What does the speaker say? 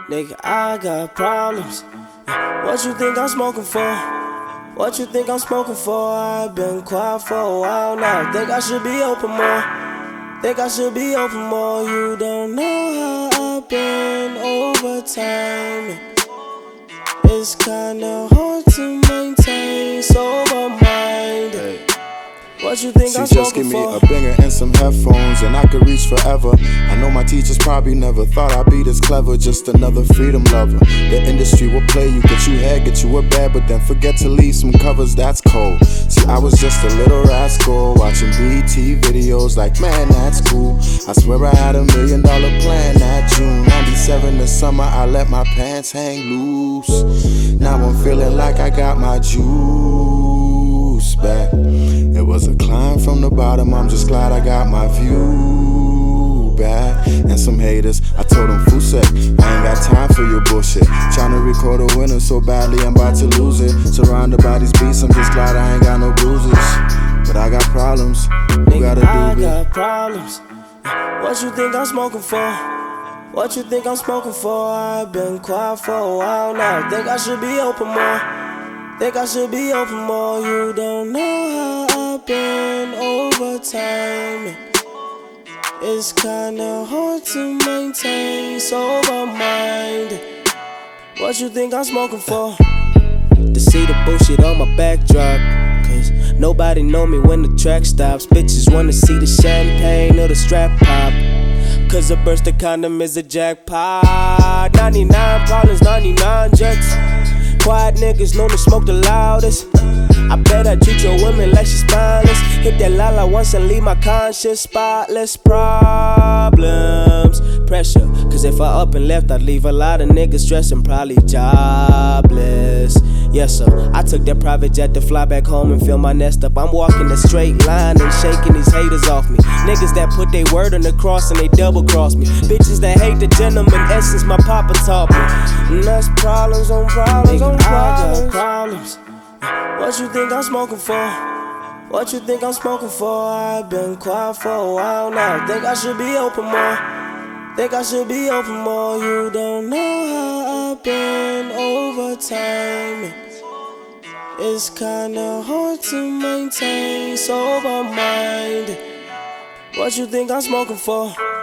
Nigga, I got problems. What you think I'm smoking for? What you think I'm smoking for? I've been quiet for a while now. Think I should be open more. Think I should be open more. You don't know how I've been over time. It's kinda hard to maintain sober mind. What you think I'm just smoking give me for? a banger and some headphones and I could reach forever. I know my teachers probably never thought I'd be this clever. Just another freedom lover. The industry will play you, get you head, get you a bed, but then forget to leave some covers, that's cold. See, I was just a little rascal watching BT videos like, man, that's cool. I swear I had $1 million plan that June 97. The summer I let my pants hang loose. Now I'm feeling like I got my juice back. It was a climb from the bottom, I'm just glad I got my view back. And some haters, I told them Fusek, I ain't got time for your bullshit. Tryna record a winner so badly I'm about to lose it. Surrounded by these beats, I'm just glad I ain't got no bruises. But I got problems, who gotta do I it? got problems. What you think I'm smoking for? What you think I'm smoking for? I've been quiet for a while now. Think I should be open more. Think I should be open more. You don't know how I've been over time. It's kinda hard to maintain sober mind. What you think I'm smoking for? To see the bullshit on my backdrop, cause nobody know me when the track stops. Bitches wanna see the champagne or the strap pop, cause a burst of condom is a jackpot. 99 problems, 99 jets. Quiet niggas known to smoke the loudest. I bet I treat your women like she's spineless. Hit that lala once and leave my conscience spotless. Problems, pressure, cause if I up and left I'd leave a lot of niggas stressing, probably jobless. Yes sir, I took that private jet to fly back home and fill my nest up. I'm walking a straight line and shaking these haters off me. Niggas that put their word on the cross and they double cross me. Bitches that hate the gentleman essence my papa taught me. And that's problems on problems on problems. I got problems. What you think I'm smoking for? What you think I'm smoking for? I've been quiet for a while now. Think I should be open more. Think I should be open more. You don't know how I've been over time. It's kinda hard to maintain sober mind. What you think I'm smoking for?